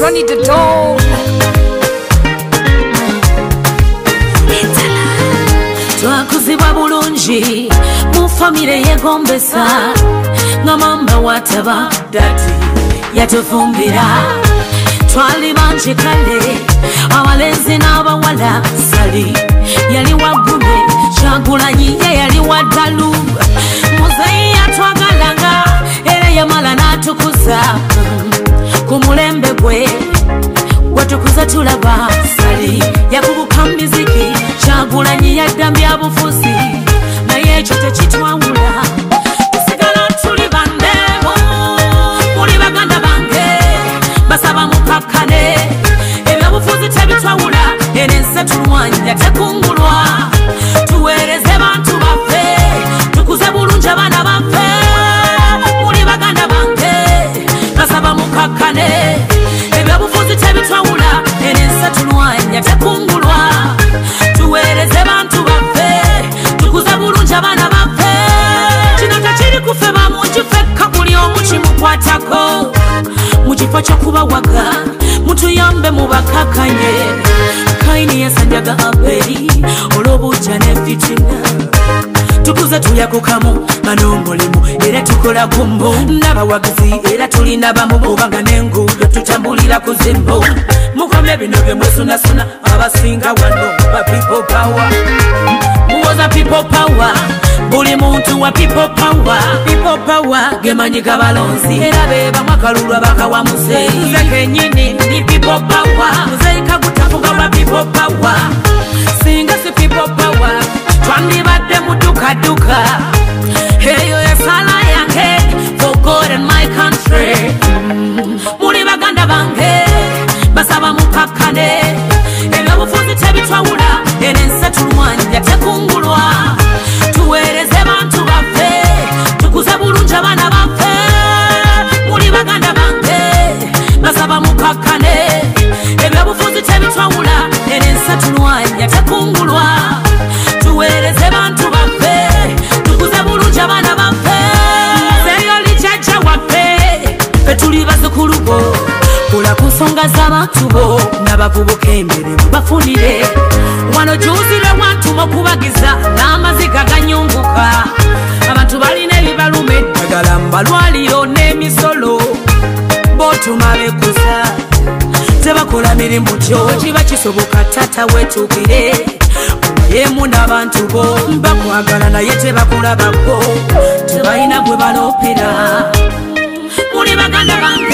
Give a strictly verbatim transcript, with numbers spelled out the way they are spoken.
Ronnie the Dawn. Twakuzibwa bulungi mu famire yegombesa nga mamba wataba dati yatufumbira twali banji kale abalenzi n'abawala sali yali wagume Kyagulanyi ye yali waddalu muzeyi yatwagalanga era yamala n'atukuza ku mulembe gwe watukuza tulaba sali yakubuka miziki Kyagulanyi yadda byabufuzi naye ekyo tekitwawula tusigala tuli bandeebo muli baganda bange basaba mukakkane ebyobufuzi tebitwawula era ensi tulwanya tekungulwa tuweereze bantu baffe tukuze bulungi abaana baffe muli baganda bange basaba mukakkane ebyobufuzi tebitwawula era ensi tulwanya tekungulwa tuweereze bantu baffe tukuze bulungi abaana baffe kino tekiri kufe bamungi fekka buli omu kimukwatako mu kifo ky'okubawaga mutuyambe mubakakanye Kaini yasanjaga Aberi olw'obujja ne fitina tukuze tulyakukamu nga n'omulimu era tukola ku mbu n'abawagizi era tulina bamu kubanga n'enguudo tutambulira ku zimbu mukome bino bye mwesunasuna abasinga wano ba people power muwoza people power buli muntu wa people power people power gemanyi gabalonzi era beba makalulwa bakawa muzeyi nze kenyini ni people power muzeyi kagutafuga wa people power singa si people power twandibadde mudukaduka eyo yasala yange for God and my country muli baganda bange basaba mukakkane ebyobufuzi tebitwawula era ensi tulwanya tekungulwa tuweereze bantu baffe tukuze bulungi abaana baffe muli baganda bange basaba mukakkane ebyobufuzi tebitwawula era ensi tulwanya tekungulwa tuweereze bantu baffe tukuze bulungi abaana baffe seyo lijjajja waffe fe tuli bazzukulu bo kola ku nsonga z'abantu bo n'abavubuka emirimu bafunire wano juzire wantuma okubagiza n'amaziga ganyunguka abantu balina ebibaluma eddagala mu balwaliro n'emisolo botuma bekuza tebakola mirimu gyo kiba kisoboka tata wetuukire yemu n'abantu bo bakwagala naye tebakulabako tebalina gwe baloopera muli baganda bange